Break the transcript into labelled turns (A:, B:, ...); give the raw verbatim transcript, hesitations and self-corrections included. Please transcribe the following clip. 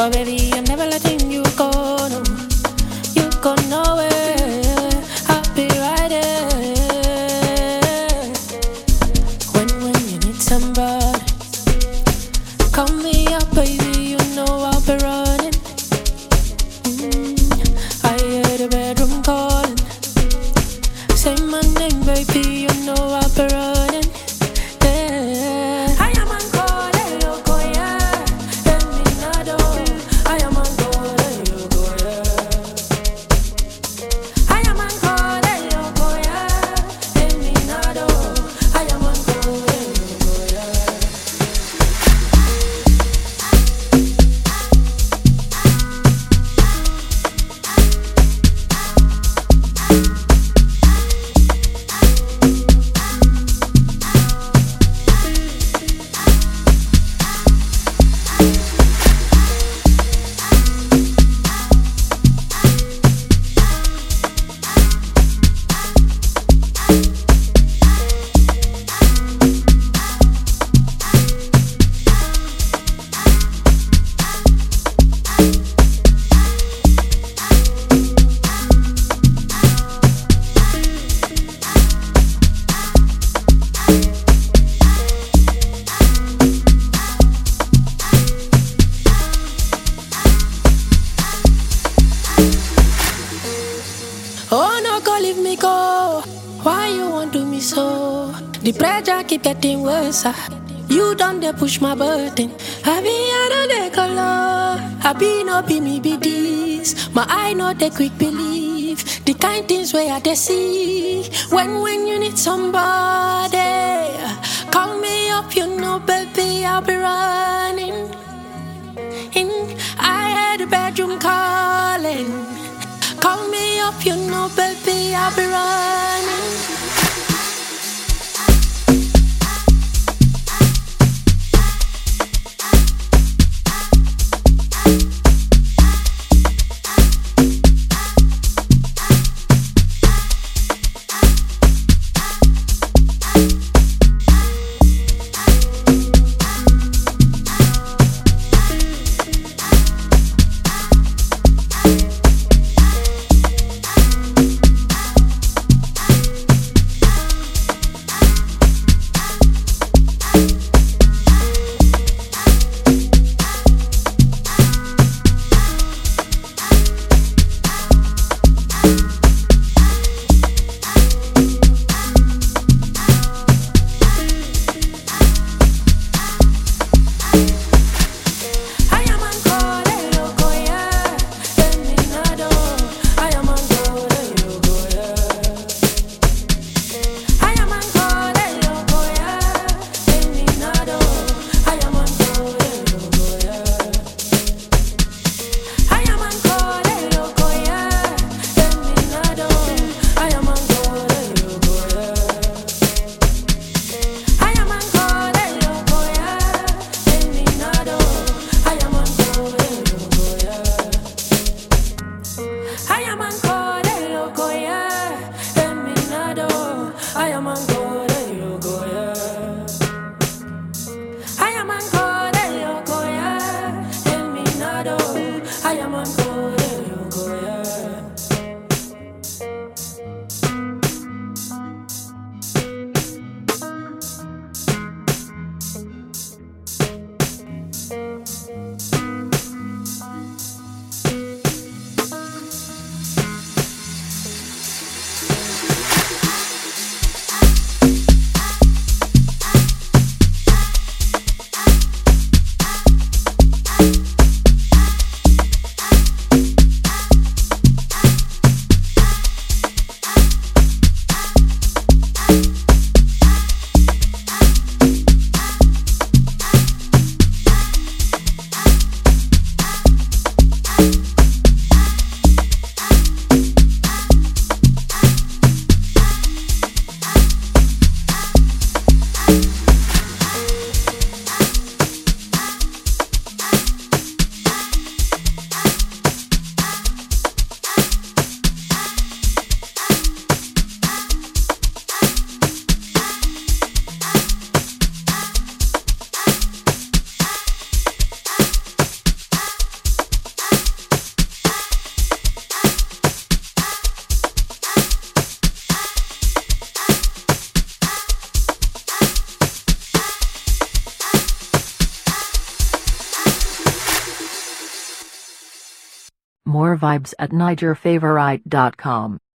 A: Oh baby, I'm never letting you go, no. You go nowhere, I'll be right there. When, when you need somebody, call me up, baby, you know I'll be running. mm, I hear the bedroom calling. Say my name, baby, you know I'll be running. Yeah. I am on call, loco, yeah. Terminado. I am on call, loco, yeah. I am on call, loco, yeah. Terminado. I am on call, loco, yeah. Oh no, go leave me go. Why you want to me so? The pressure keep getting worse. ah. You done they push my button. I be out the color. I be no be me be this. My eye no they quick believe. The kind things where I they see. When when you need somebody, call me up. You know, baby, I'll be running. In I heard the bedroom calling. Call me up, you know, baby, I'll be running.
B: More vibes at niger favorite dot com.